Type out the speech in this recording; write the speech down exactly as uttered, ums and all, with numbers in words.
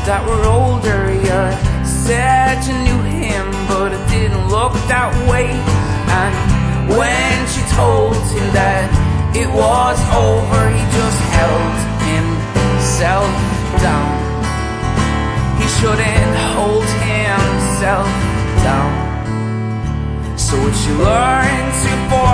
that were older. You said you knew him, but it didn't look that way. And when she told him that it was over, he just held himself down. He shouldn't hold himself down. So would you learn to forgive?